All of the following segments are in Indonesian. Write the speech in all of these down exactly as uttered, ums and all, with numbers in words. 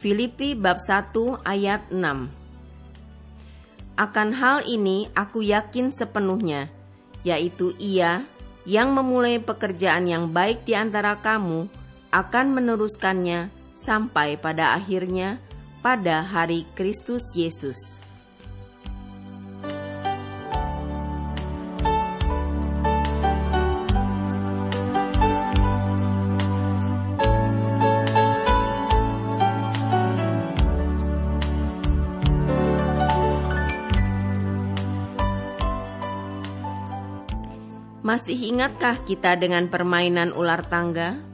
Filipi bab satu ayat enam. Akan hal ini aku yakin sepenuhnya, yaitu Ia yang memulai pekerjaan yang baik di antara kamu akan meneruskannya sampai pada akhirnya pada hari Kristus Yesus. Masih ingatkah kita dengan permainan ular tangga?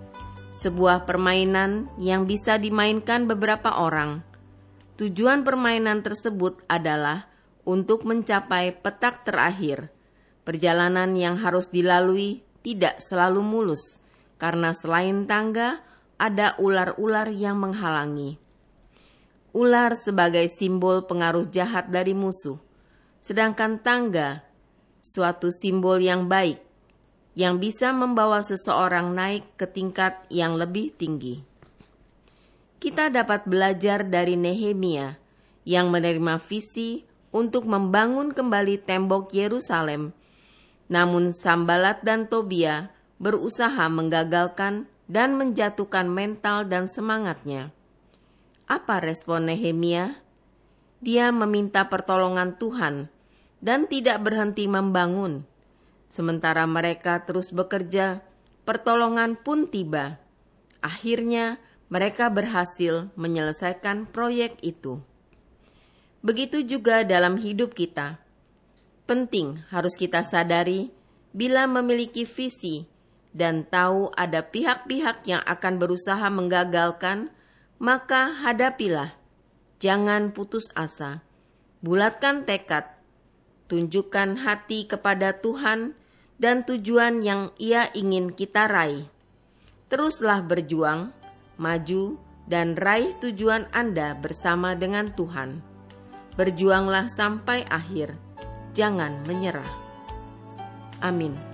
Sebuah permainan yang bisa dimainkan beberapa orang. Tujuan permainan tersebut adalah untuk mencapai petak terakhir. Perjalanan yang harus dilalui tidak selalu mulus, karena selain tangga, ada ular-ular yang menghalangi. Ular sebagai simbol pengaruh jahat dari musuh, sedangkan tangga suatu simbol yang baik, yang bisa membawa seseorang naik ke tingkat yang lebih tinggi. Kita dapat belajar dari Nehemia, yang menerima visi untuk membangun kembali tembok Yerusalem, namun Sanballat dan Tobia berusaha menggagalkan dan menjatuhkan mental dan semangatnya. Apa respon Nehemia? Dia meminta pertolongan Tuhan dan tidak berhenti membangun. Sementara mereka terus bekerja, pertolongan pun tiba. Akhirnya mereka berhasil menyelesaikan proyek itu. Begitu juga dalam hidup kita. Penting harus kita sadari bila memiliki visi dan tahu ada pihak-pihak yang akan berusaha menggagalkan, maka hadapilah. Jangan putus asa. Bulatkan tekad. Tunjukkan hati kepada Tuhan dan tujuan yang Ia ingin kita raih. Teruslah berjuang, maju, dan raih tujuan Anda bersama dengan Tuhan. Berjuanglah sampai akhir, jangan menyerah. Amin.